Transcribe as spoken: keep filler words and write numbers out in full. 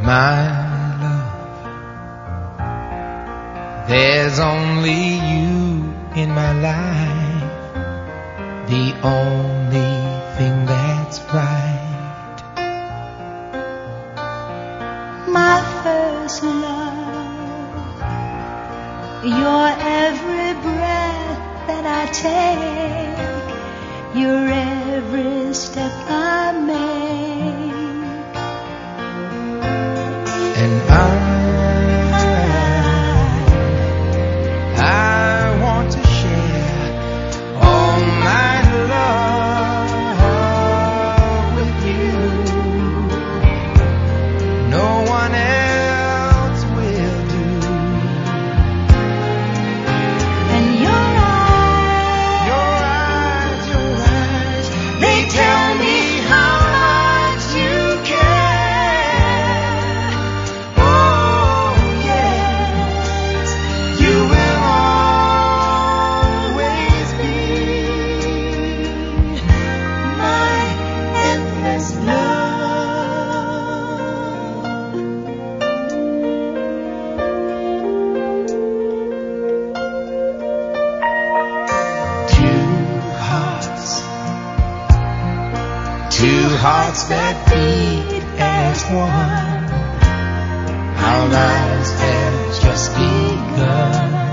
My love, there's only you in my life, the only thing that's right. My first love, your every breath that I take, your every step I make. And I, I want to share all my love with you. No one else will do. And your eyes, Your eyes, your eyes, they tell me how much you care. Oh yes, you will always be my endless love. two hearts, two hearts that beat as one. Our lives have just begun.